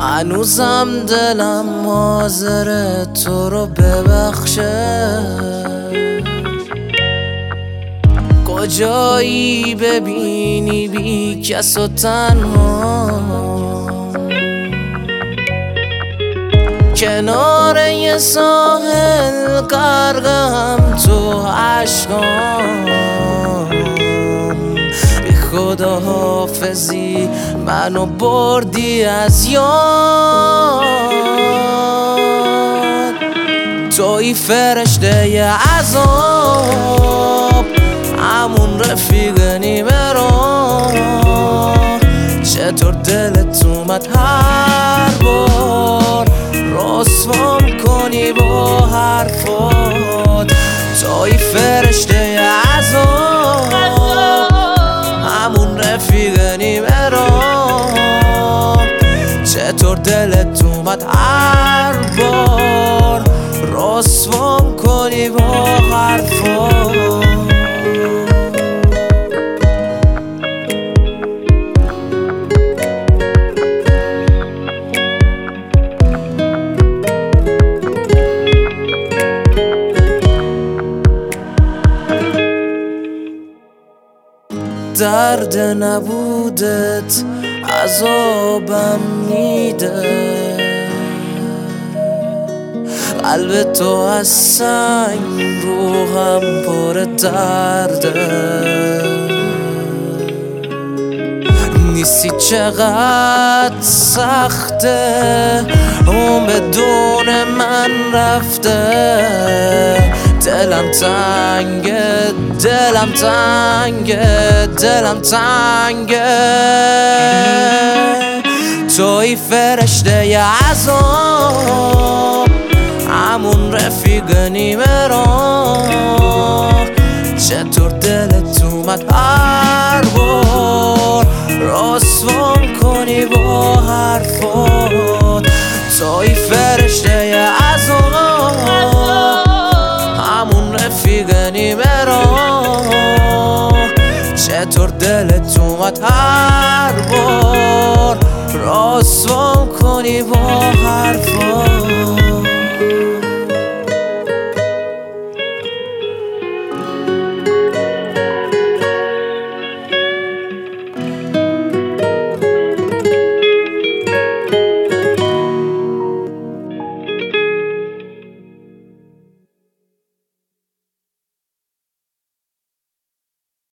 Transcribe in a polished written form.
هنوزم دلم حاضره تو رو ببخشه. کجایی ببینی بی کس و تنها، کنار یه ساحل غرقم تو عشقام. بی خدا حافظی منو بردی از یاد، توی فرشته ی عذاب، همون رفیق نیمه راه. چطور دلت اومد هر بار رسوام کنی با حرفات، توی فرشته ی عذاب، همون رفیق نیمه راه. چطور دلت اومد هر بار رسوام کنی با حرفات. درد نبودت عذابم میده، قلب تو از سنگ روحم پر درده. نیستی چقدر سخته اون بدون من رفته. دلم تنگه دلم تنگه دلم تنگه، توی فرشته ی عذاب، همون رفیق نیمه راه. چطور دلت اومد هر بار رسوام کنی با حرفات، توی فرشته ی عذاب، همون رفیق نیمه راه. چطور دلت اومد هر بار رسوام کنی با حرفات.